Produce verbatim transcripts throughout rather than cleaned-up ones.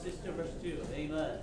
sister, verse two. Amen.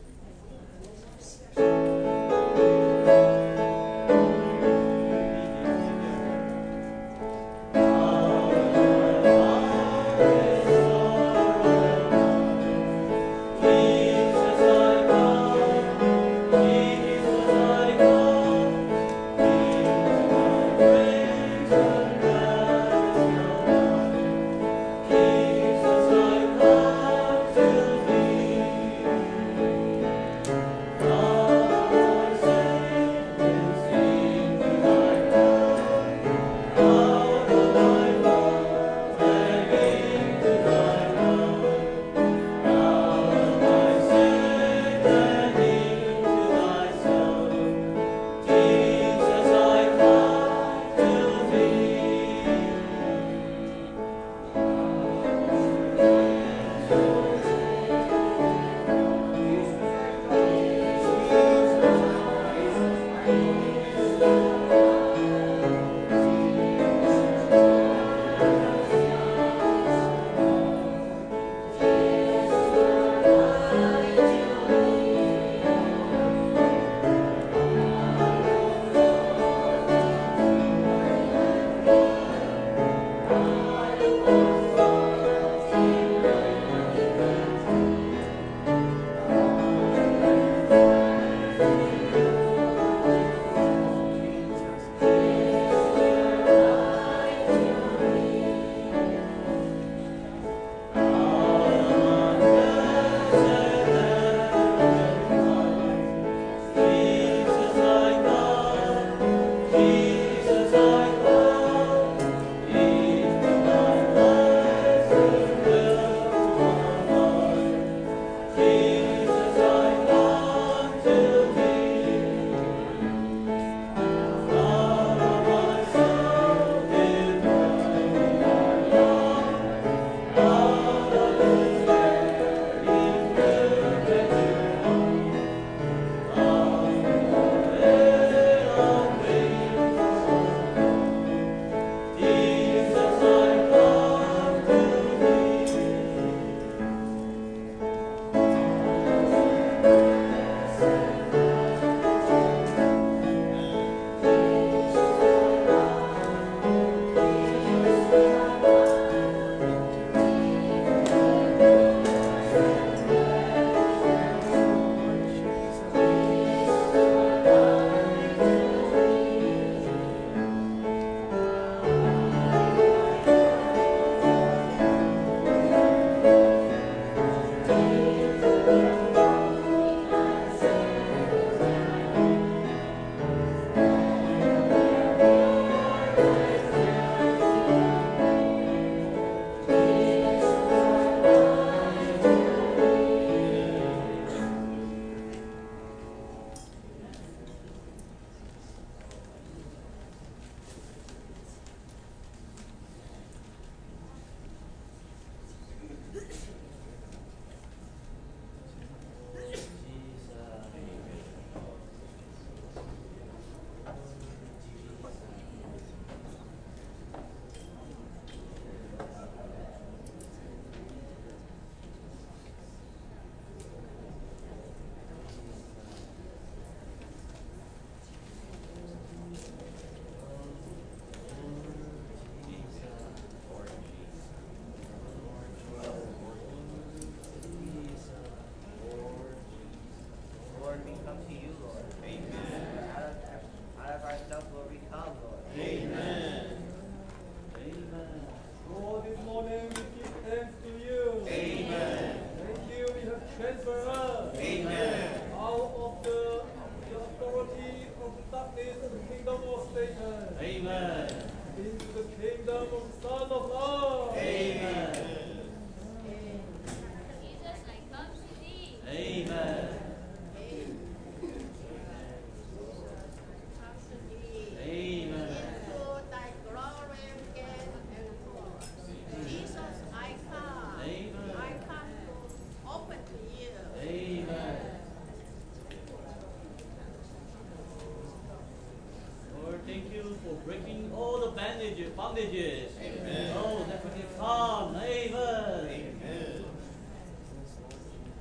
Bondages. Amen. Oh, definitely come. Amen. Amen.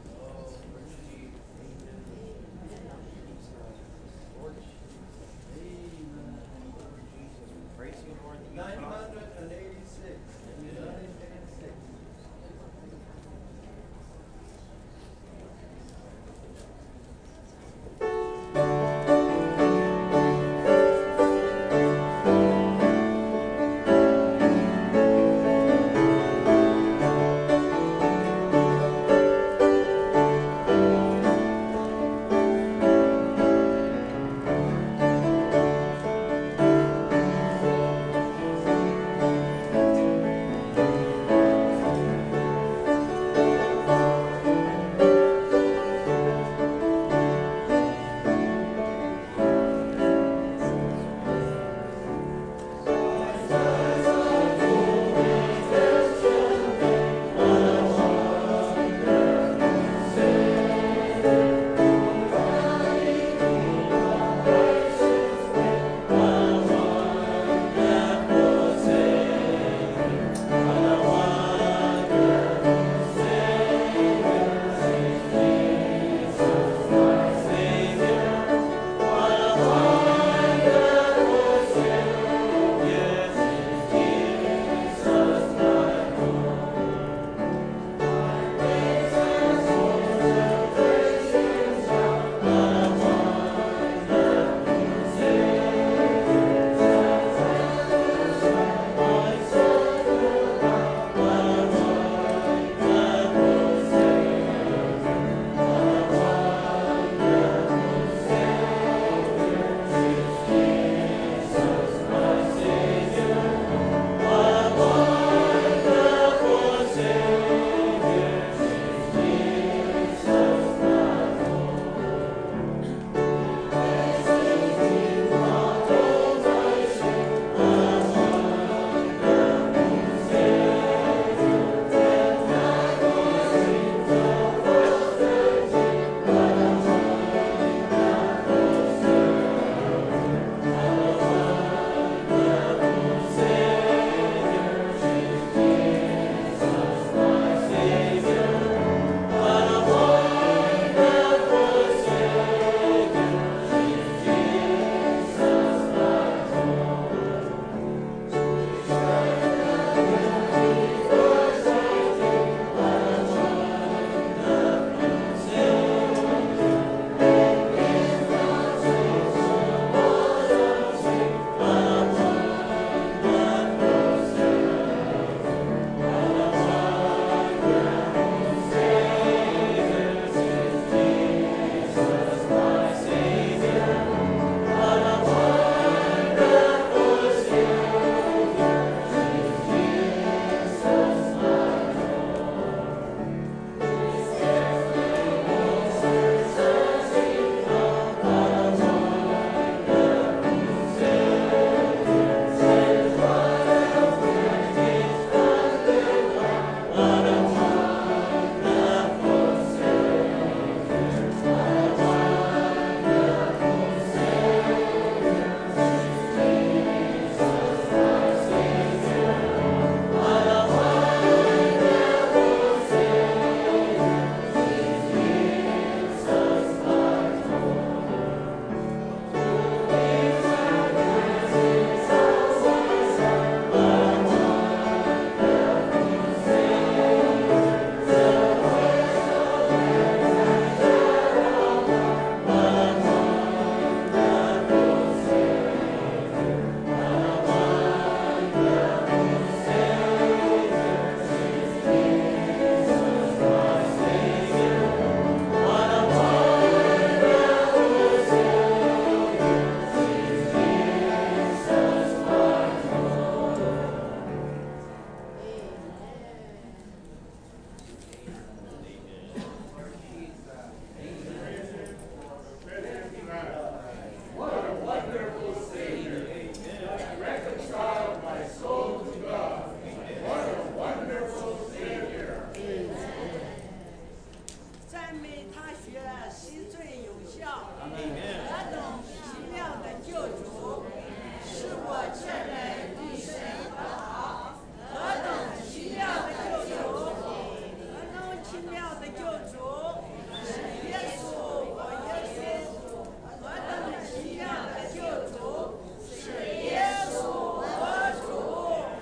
赞美他学习最有效。 Amen. 何等奇妙的救主，使我这人与神和好。何等奇妙的救主，何等奇妙的救主，是耶稣我耶稣。何等奇妙的救主，是耶稣我主。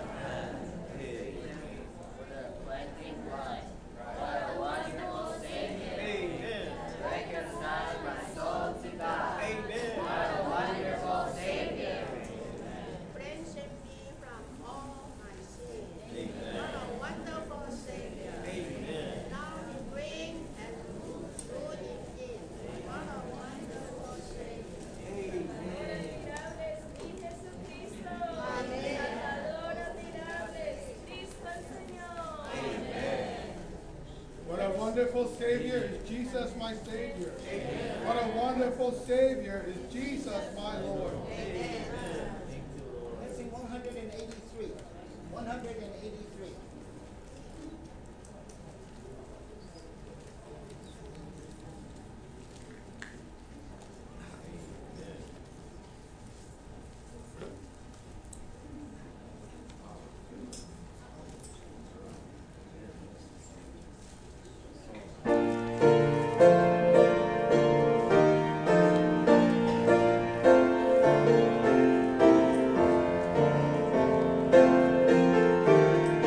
Wonderful Savior is Jesus my Savior. Amen. What a wonderful Savior is Jesus my Lord. Amen. Let's sing one hundred eighty-three. one hundred eighty-three. Thank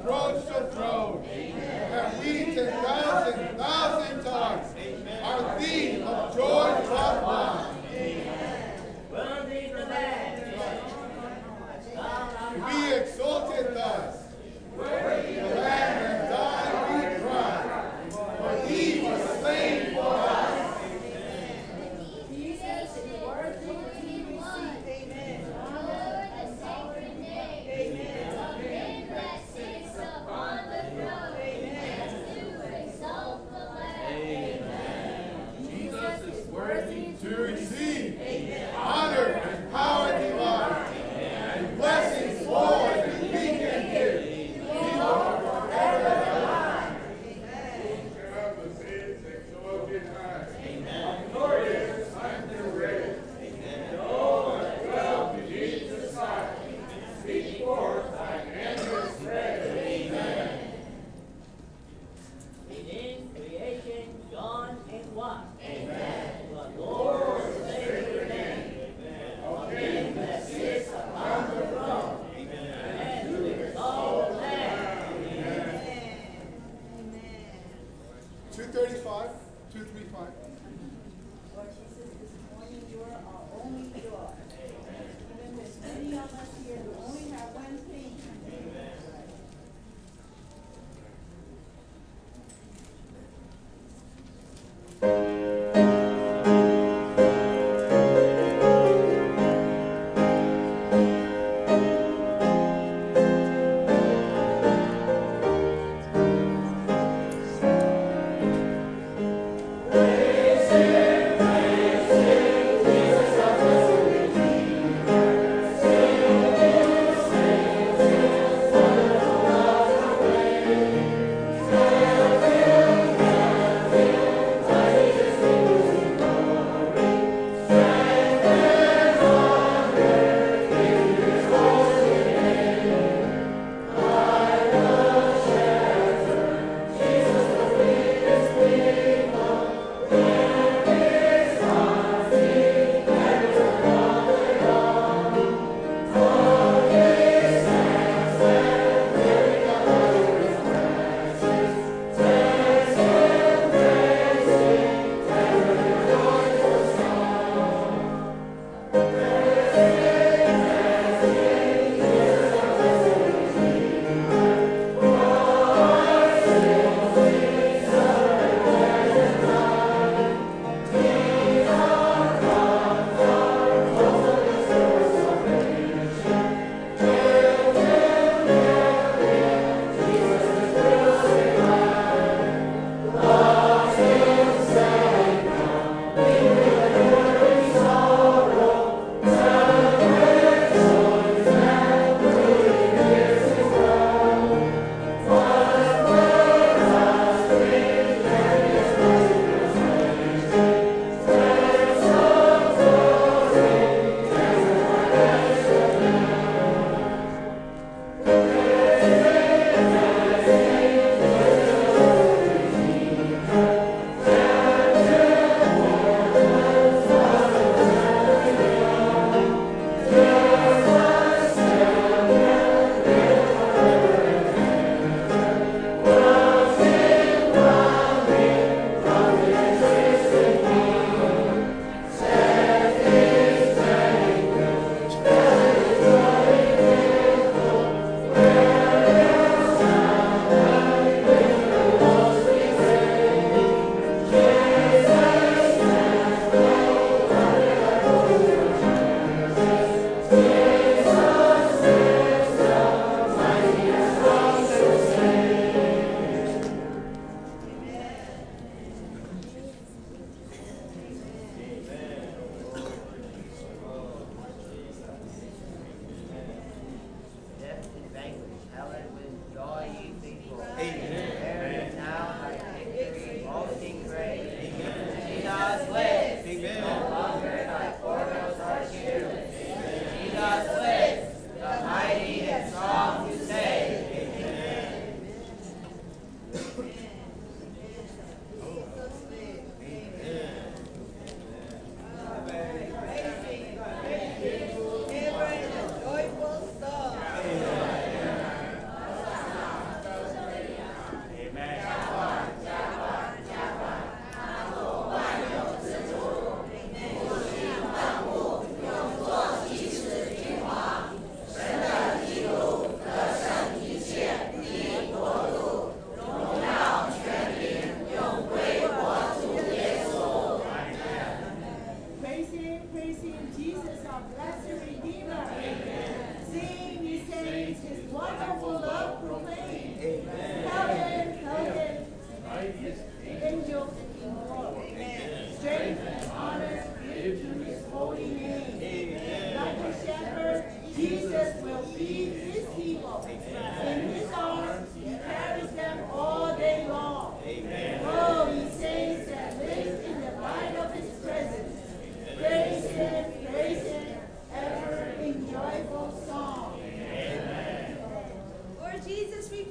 approach the throne. And we ten thousand, thousand times our theme of joy from God. Worthy the Lamb. To be exalted thus. Worthy the Lamb that died, we cry. For he was slain for us. Jesus is worthy to be received. Amen. Lord, the sacred name of him that sits upon the throne.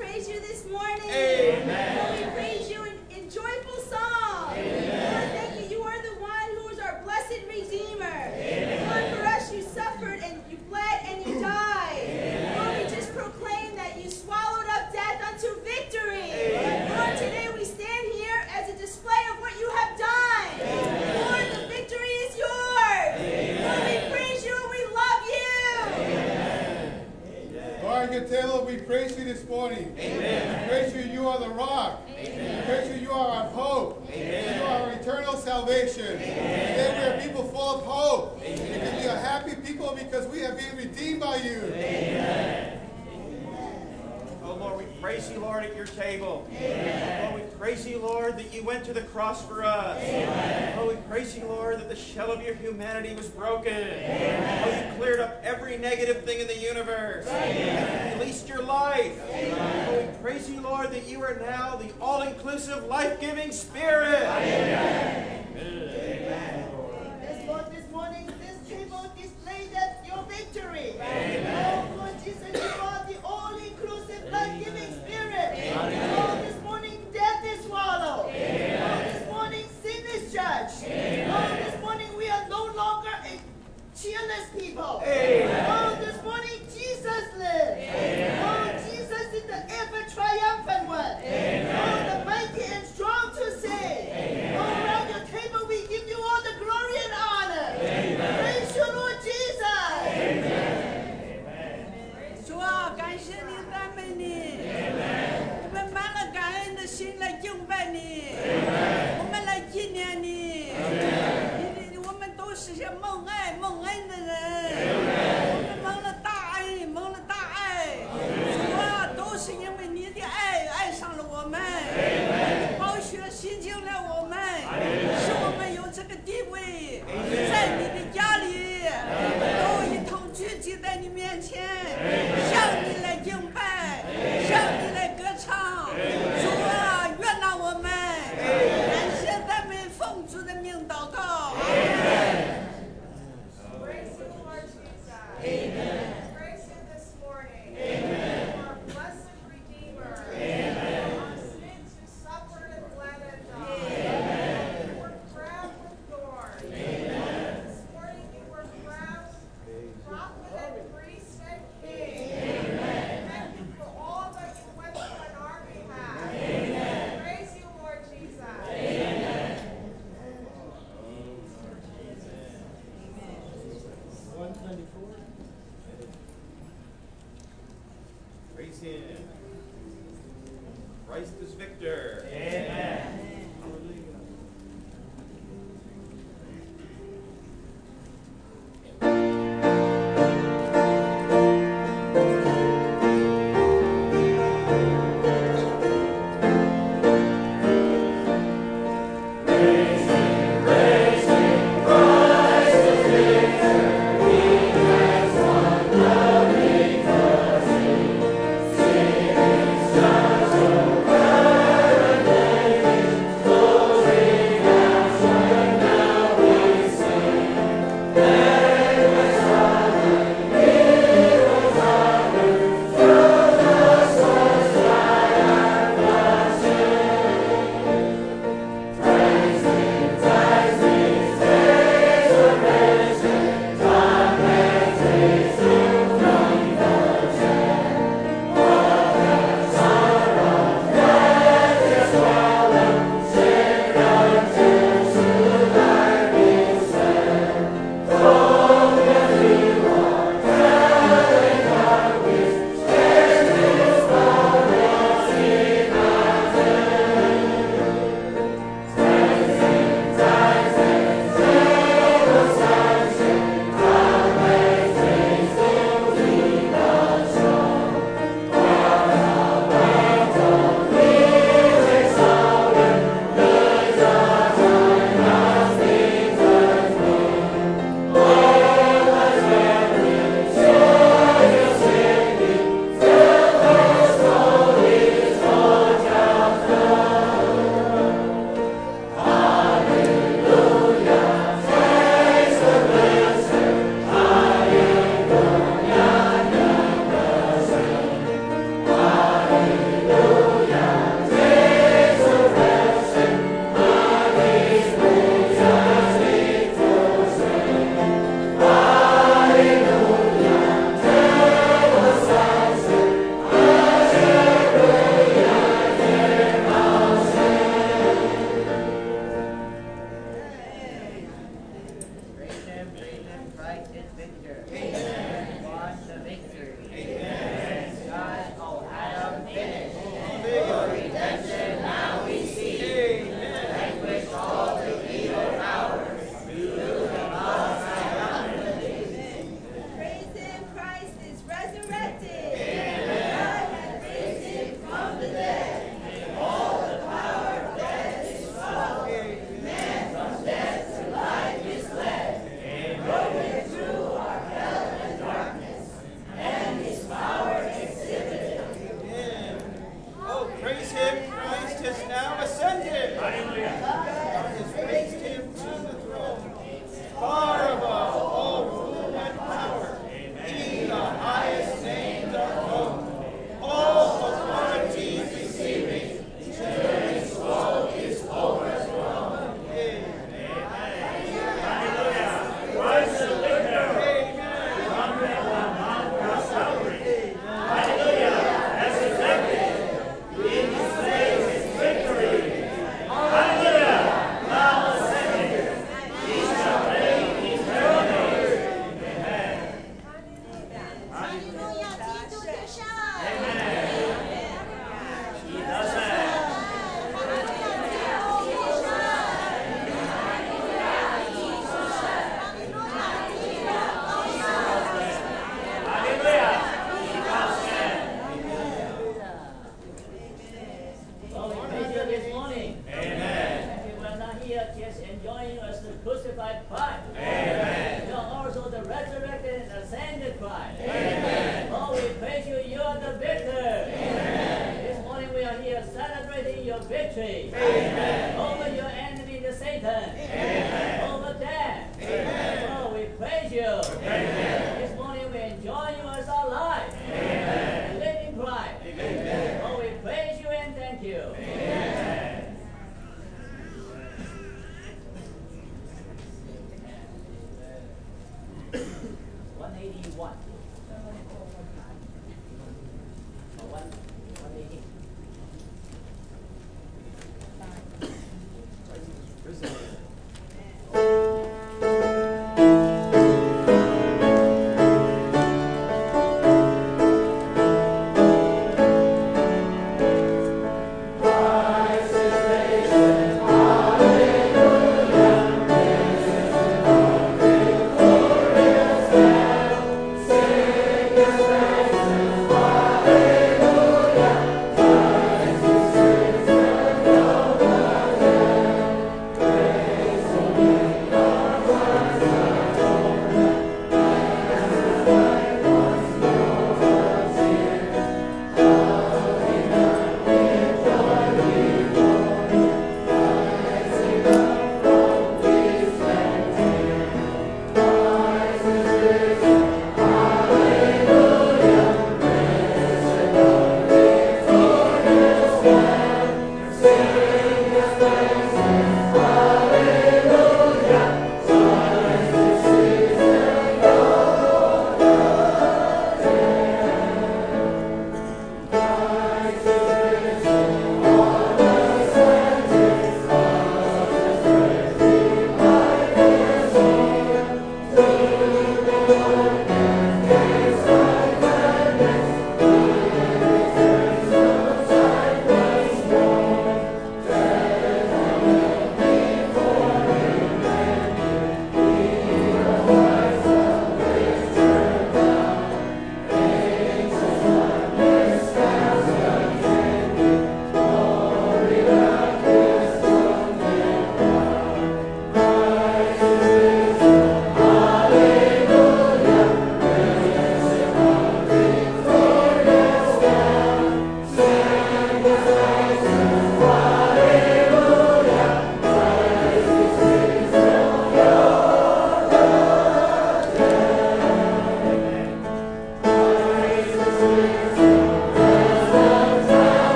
praise you this morning. Amen. Lord, we praise you in, in joyful song. Amen. Lord, thank you. You are the one who is our blessed Redeemer. Amen. Lord, for us you suffered and you bled and you died. Amen. Lord, we just proclaim that you swallowed up death unto victory. Amen. Lord, today we stand here as a display of what you have done. Amen. Lord, the victory is yours. Amen. Lord, we praise you and we love you. Amen. Lord Gatelo, we praise you this morning. Amen. We praise you, you are the rock. Amen. We praise you, you are our hope. Amen. You are our eternal salvation. Amen. Today we are people full of hope. Amen. We can be a happy people because we have been redeemed by you. Amen. Oh Lord, we praise you, Lord, at your table. Amen. Lord, we praise you, Lord, that you went to the cross for us. Amen. Oh, we praise you, Lord, that the shell of your humanity was broken. Amen. Oh, you cleared up every negative thing in the universe. Amen. You released your life. Amen. Oh, we praise you, Lord, that you are now the all-inclusive, life-giving Spirit. Amen. Amen. Yes, Lord, this morning, this table displayed that your victory. Amen. Oh, Lord Jesus, you are the all-inclusive, life-giving Spirit. Oh, this morning, death is swallowed. Oh, this morning, sin is judged. Oh, this morning, we are no longer a cheerless people. Amen. Oh, this morning, Jesus lives. Oh, Jesus is the ever-triumphant one. Oh, the mighty and strong to save. Oh, around your table, we give you all the glory and honor. Praise you, Lord Jesus. 主啊，感谢你，赞美你。我们满了感恩的心来敬拜你，我们来纪念你。你我们都是些蒙爱蒙恩的人，我们蒙了大恩，蒙了大爱。主啊，都是因为你的爱爱上了我们，你宝血洗净了我们，使我们有这个地位，在你的家里，都一同聚集在你面前，向你来敬拜，向你来歌唱。主啊，悦纳我们，感谢赞美奉主的名祷告。 Praise you, Lord Jesus. Amen. Praise you this morning. Amen. Our blessed Redeemer. Amen. Our sins who suffered and bled and died. You were crowned with thorns. This morning you were crowned prophet and priest and king. Thank you for all that you went through on our behalf. Praise you, Lord Jesus. one twenty-four. Praise him. Christ is victor. Amen. Amen. your victory. Amen. Over your enemy, the Satan. Amen. Over death. Amen. Oh, we praise you. Amen. This morning we enjoy you as our life. Amen. We live in Christ. Amen. Oh, we praise you and thank you. Amen. one eighty-one. Oh, one, one eighty.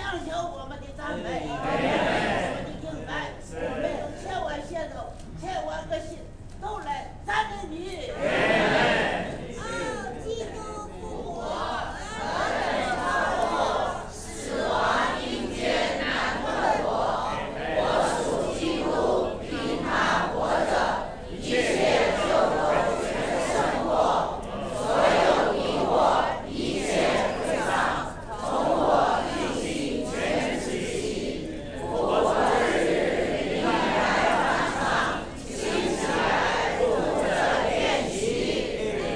享受我们的赞美，我们的敬拜，我们用千万血肉、千万个心都来赞美你。 哦，基督复活，何等超过死亡阴间难克我，我属基督，凭他活着，一切就都全胜过，所有疑惑，一切退丧，从我内心全止息。复活日，你来马上兴起来，不着练习。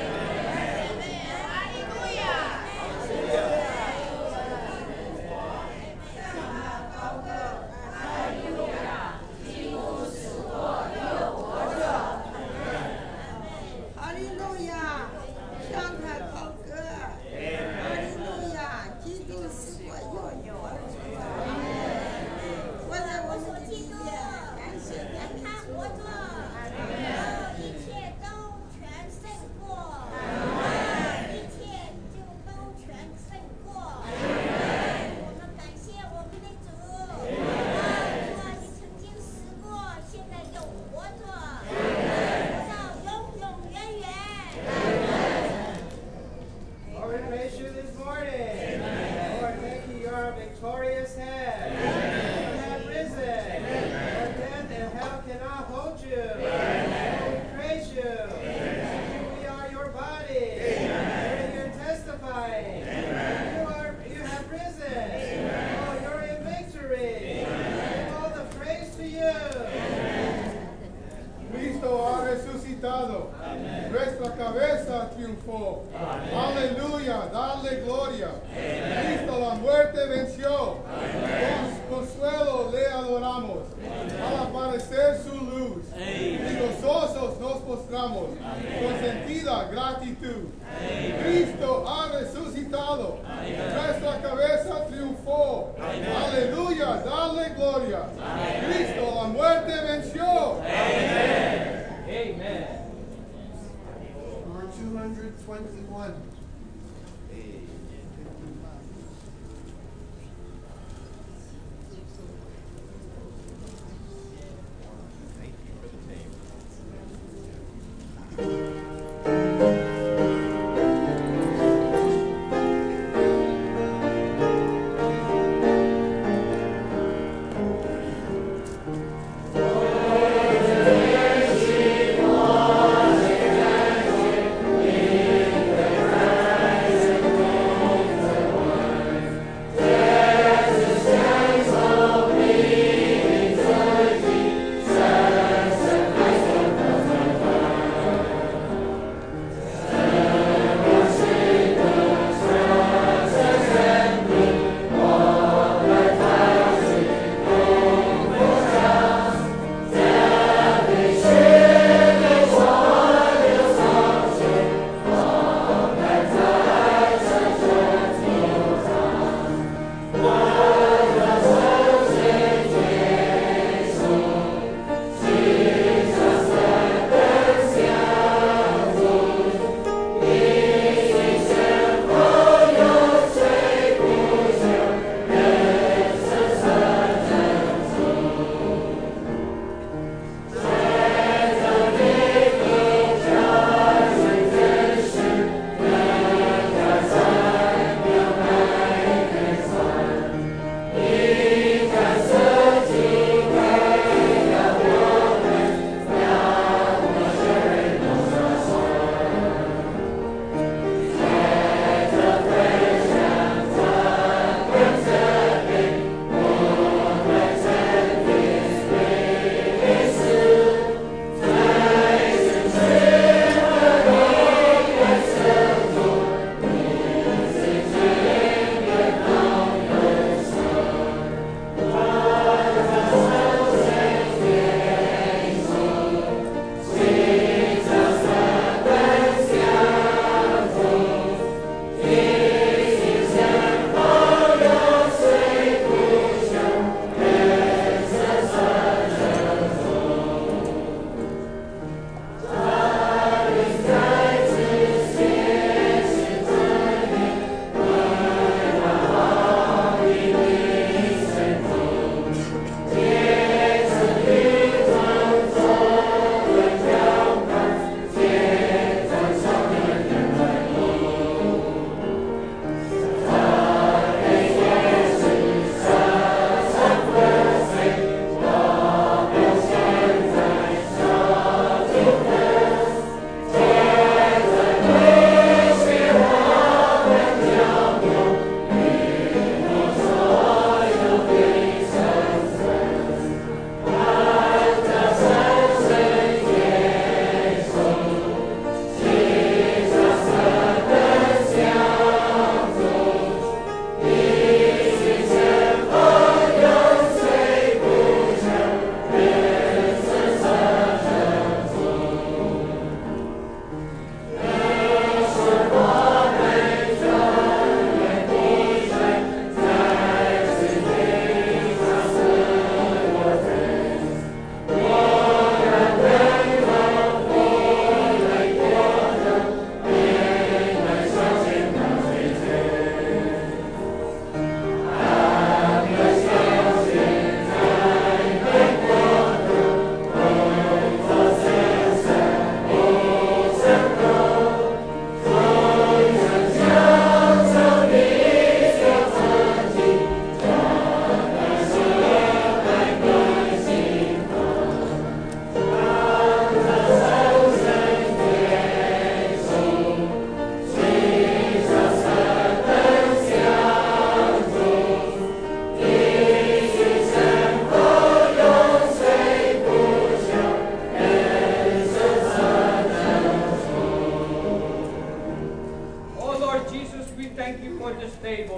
哈利路亚！ 哈利路亚，向他高歌。哈利路亚，基督是我又活着。活在我们的里面，感谢让他活着，一切都全胜过，一切就都全胜过。我们感谢我们的主，主啊，你曾经死过，现在又活着，活到永永远远。 Lord, we praise you this morning. Lord, thank you, you are a victorious head. You have risen. Lord, death and hell cannot hold you. Lord, we praise you. We are your body. Lord, you're testifying. You are, you have risen. Oh, you're in victory. Give all the praise to you. Cristo ha resucitado. Nuestra cabeza triunfó. Aleluya, dale gloria. Cristo la muerte venció. Con consuelo le adoramos. Al aparecer su luz. Y gozosos nos postramos. Con sentida gratitud. Cristo ha resucitado. Nuestra cabeza triunfó. Aleluya, dale gloria. Cristo la muerte venció. Amen. Number two hundred twenty-one. Thank you for the tape. Thank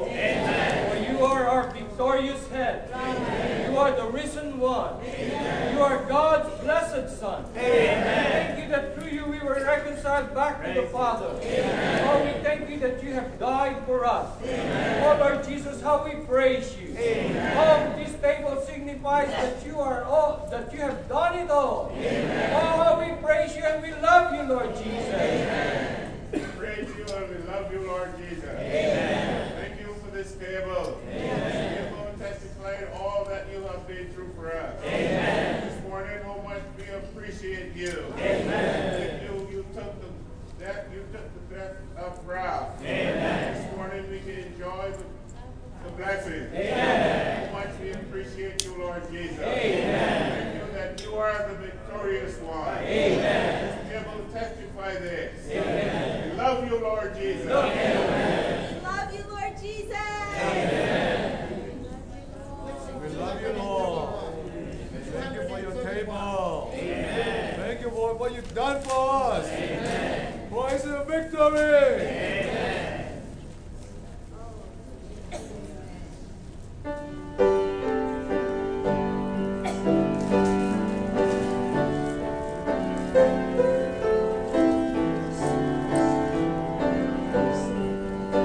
For you are our victorious head. You are the risen one. You are God's blessed Son. Thank you that through you we were reconciled back to the Father. Oh, we thank you that you have died for us. Oh, Lord Jesus, how we praise you. Oh, this table signifies that you are all, that you have done it all. Oh, how we praise you and we love you, Lord Jesus. Praise you and we love you, Lord Jesus. Amen. Thank you for this table. Amen. We will testify all that you have been through for us. Amen. This morning, how much we appreciate you. Amen. You, you took the that you took the death of wrath. Amen. This morning we can enjoy the, the blessing. Amen. How much we appreciate you, Lord Jesus. Amen. Thank you that you are the victorious one. Amen. This table testify this. Amen. We love you, Lord Jesus. Amen. We love you, Lord Jesus. We love you, Lord. Thank you for your table. Amen. Thank you for what you've done for us. Amen. Praise the victory. Amen. Amen.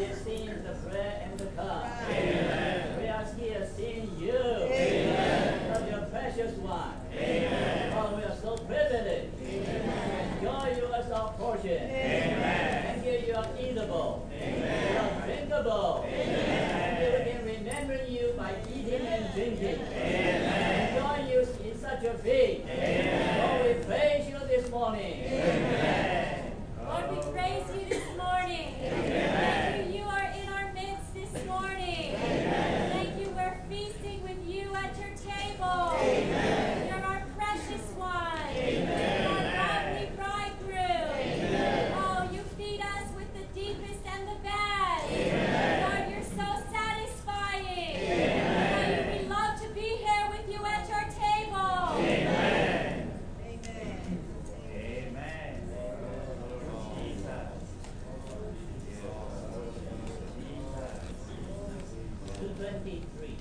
here seeing the bread and the cup. Amen. We are here seeing you. Amen. Of your precious one. Amen. Oh, we are so privileged. Amen. Enjoy you as our portion. Amen. Thank you, you are eatable. Amen. You are drinkable. Amen. And we can remember you by eating and drinking. Amen. Enjoy you in such a feast. Amen. Oh, we praise you this morning. Amen. Lord, we praise you this morning. Thank you, you are in our midst this morning. Thank you, we're feasting with you at your table. You're our precious one. You're our godly bridegroom. Oh, you feed us with the deepest and the best. Lord, you're so satisfying. Oh, we love to be here with you at your table. Amen. two twenty-three.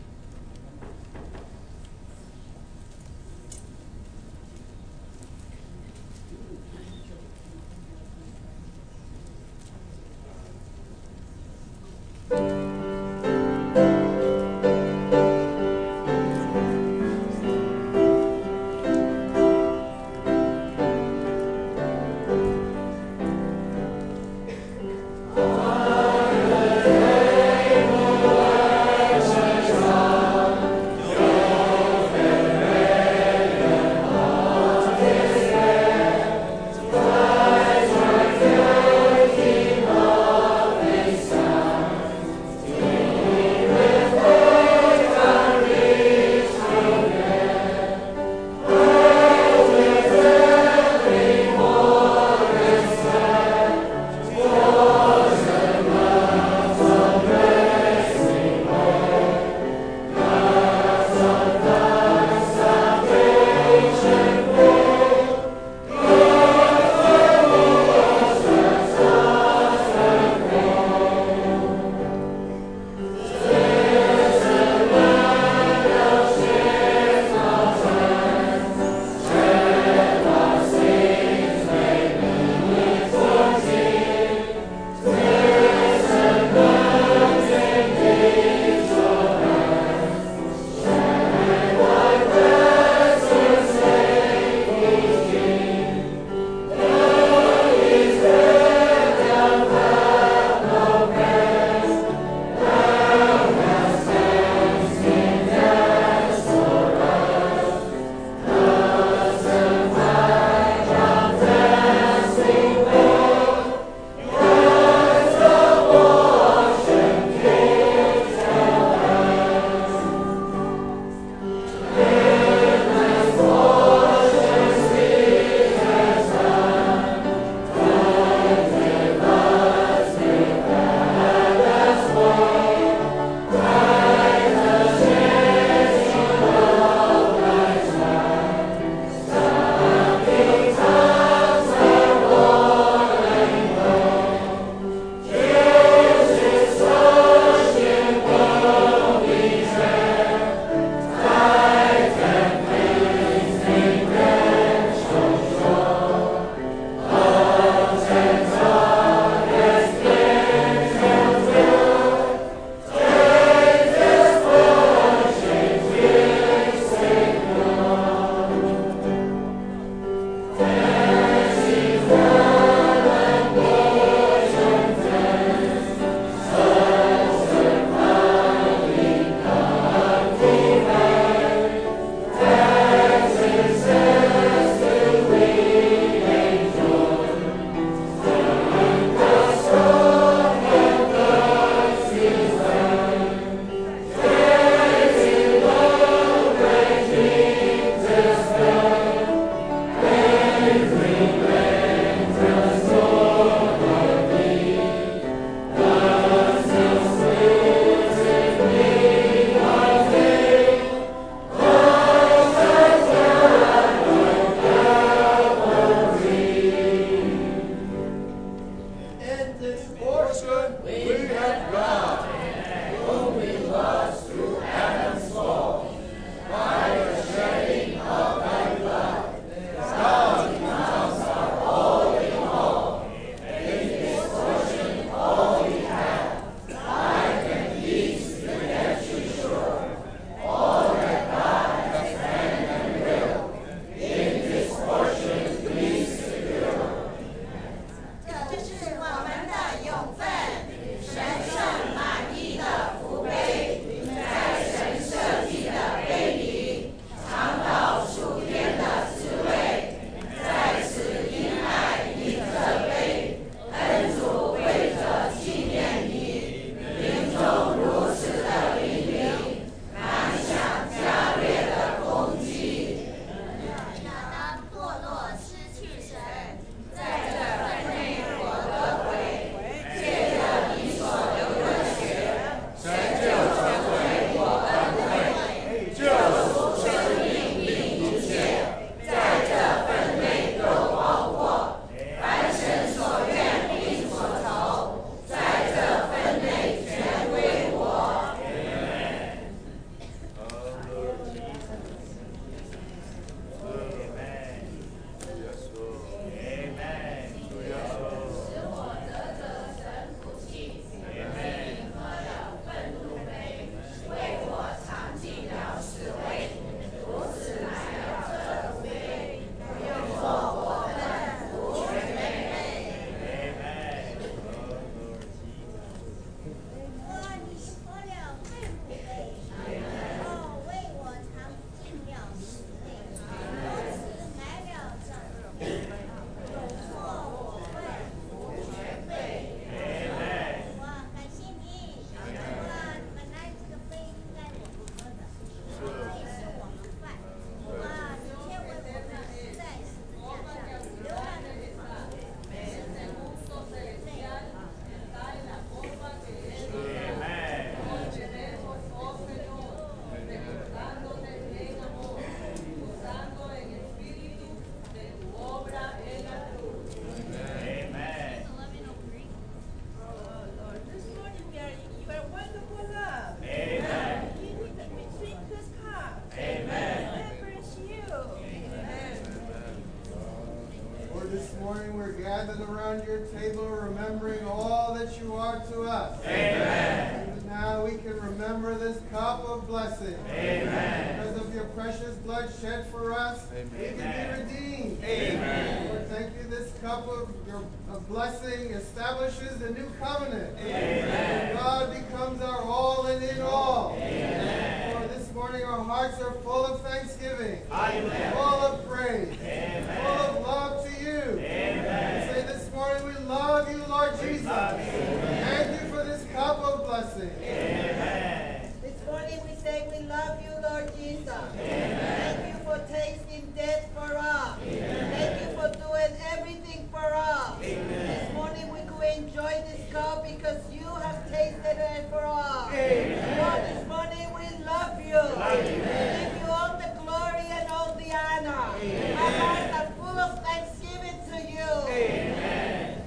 us. Amen. And now we can remember this cup of blessing. Amen. Because of your precious blood shed for us, Amen. we can be redeemed. Amen. Lord, thank you. This cup of your of blessing establishes the new covenant. Amen. God becomes our all and in all. Amen. Lord, this morning our hearts are full of thanksgiving, Hallelujah. full of praise, Amen. full of love to you. Amen. We say this morning we love you, Lord Jesus. love you. Thank you for this cup of blessing. Amen. This morning we say we love you, Lord Jesus. Thank you for tasting death for us. Thank you for doing everything for us. This morning we could enjoy this cup because you have tasted it for us. Lord, this morning we love you. We give you all the glory and all the honor. Our hearts are full of thanksgiving to you. Amen.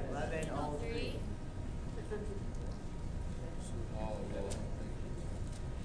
All three.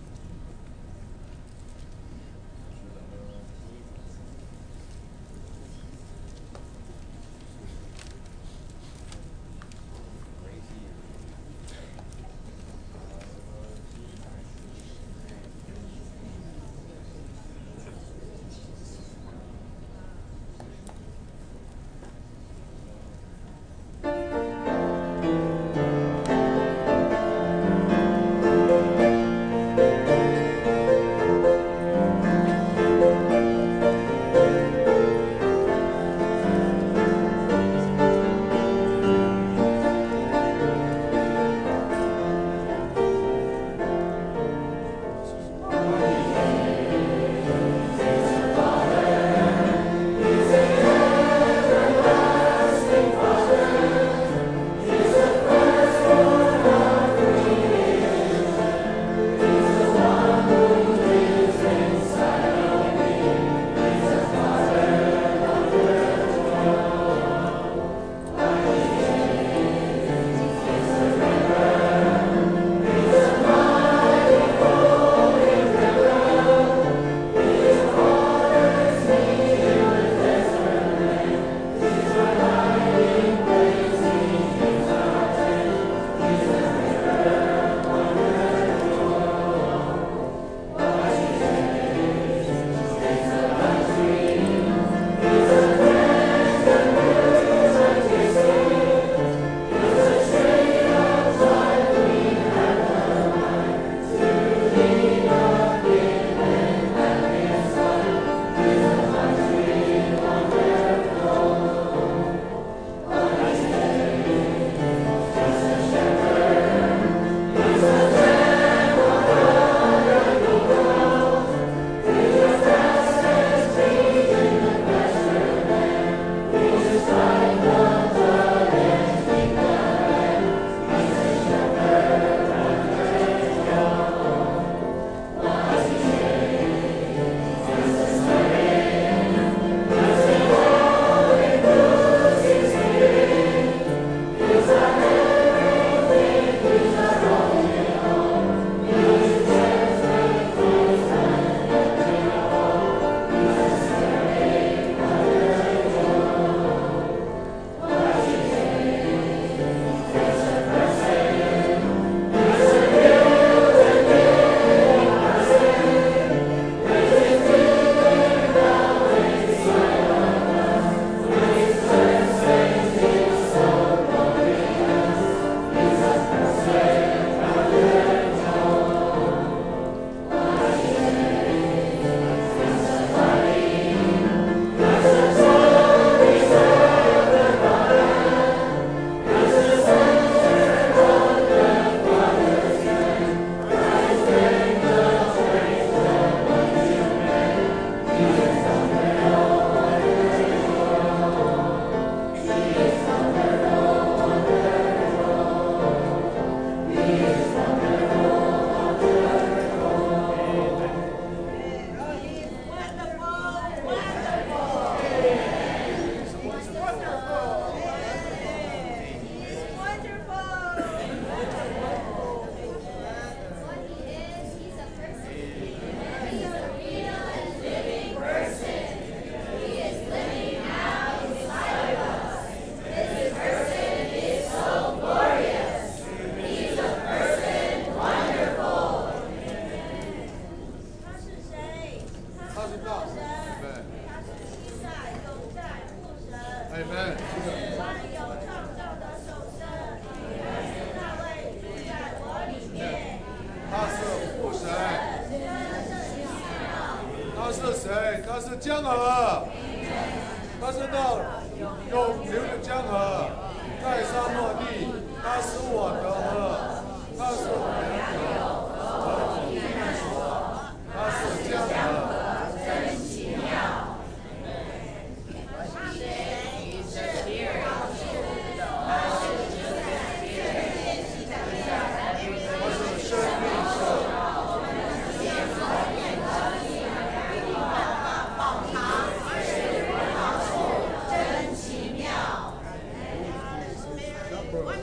谁？他是江河，他是那永流的江河，在沙漠地，他使我得喝，他是我的酒，和我的所，他是江河。 我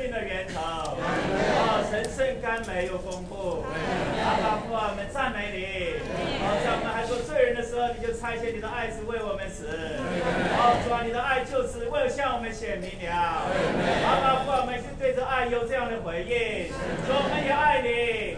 命的源头。哦，神圣甘美又丰富。阿爸父啊，我们赞美你。哦，在我们还做罪人的时候，你就差遣你的爱子为我们死。哦，主啊，你的爱就此为向我们显明了。阿爸父啊，我们是对着爱有这样的回应，主，我们也爱你。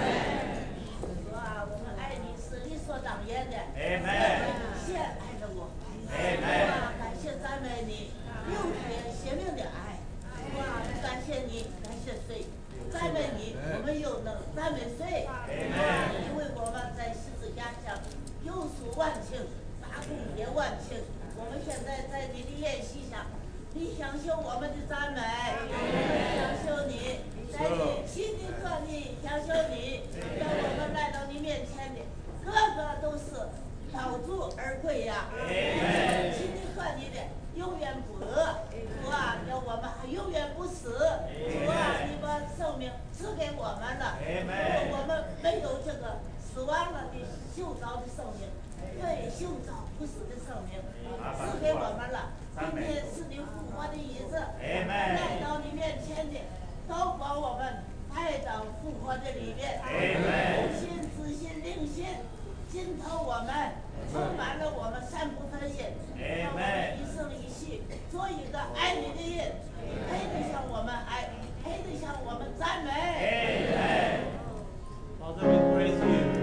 哇，我们爱你是理所当然的。 Amen。 谢爱着我。 Amen。 哇，感谢赞美你，六天邪命的爱。哇，感谢你，感谢谁？赞美你，我们又能赞美谁？因为我们在十字架上有数万情，大功也万情。我们现在在你的宴席上，你享受我们的赞美，我们享受你，在你心里和你享受你，让我们来到你面前的，个个都是道主而归呀！心里和你的永远不饿，主啊，让我们还永远不死。主啊，你把生命赐给我们了，我们没有这个死亡了的修造的生命，对，修造不死的生命赐给我们了。今天是你复活的日子，来到你面前的，都把我们带到复活的里面，同心、自信、灵心。浸透我们，充满了我们三部分心，让我们一生一世做一个爱你的人，配得上我们爱，配得上我们赞美。 Father, we praise you.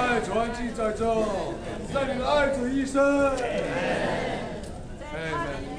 Amen.